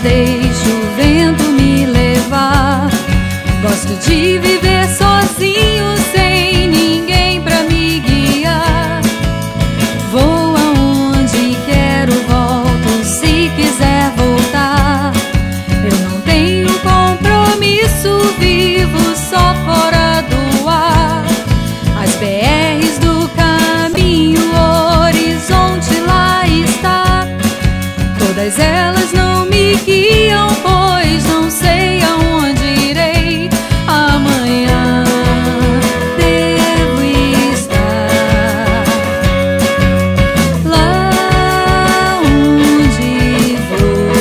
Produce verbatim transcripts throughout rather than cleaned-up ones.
deixo o vento me levar. Gosto de viver sozinho, sem ninguém pra me guiar. Vou aonde quero, volto se quiser voltar. Eu não tenho compromisso, vivo só fora do ar. As B Rs do caminho, o horizonte lá está. Todas elas não me guiam, pois não sei aonde irei. Amanhã devo estar lá onde vou.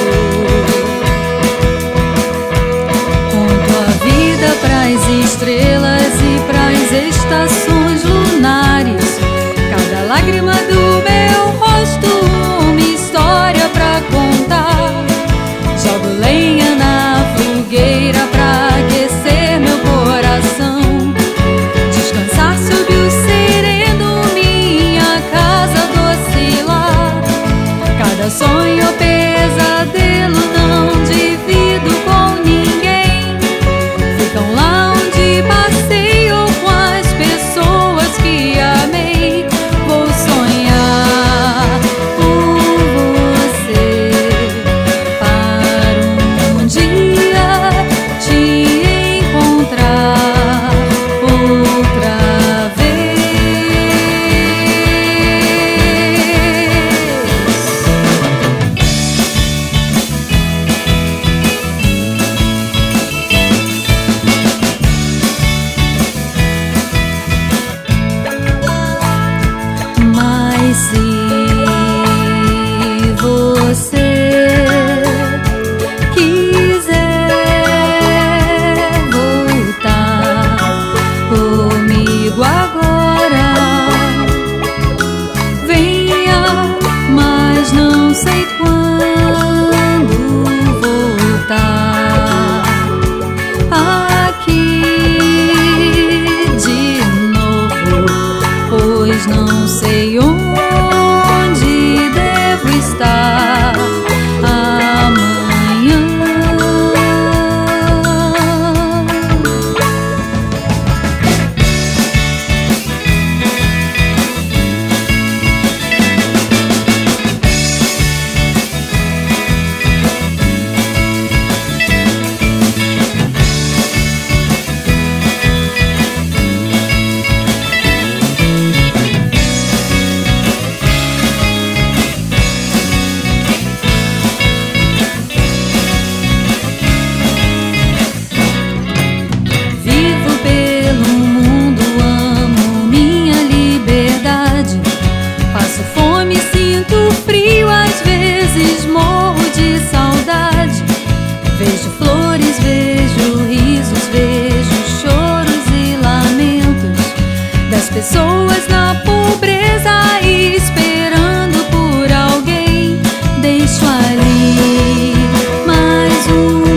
Conto a vida pras estrelas e pras estações lunares. Cada lágrima do meu rosto, uma história pra contar. Jogo lenha na fogueira pra aquecer meu coração. Descansar sob o sereno, minha casa doce lar. Cada sonho ou pesadelo não divido com ninguém. Ficam lá onde passei ou com as pessoas que amei. Vou sonhar por você, para um dia te encontrar outra vez. Mas se você quiser voltar comigo agora, venha, mas não sei quando voltar aqui de novo, pois não sei onde devo estar amanhã. Vivo pelo mundo, amo minha liberdade. Passo fome, sinto frio, às vezes morro de saudade. Vejo flores, vejo risos, vejo choros e lamentos das pessoas na pobreza, esperando por alguém. Deixo ali mais um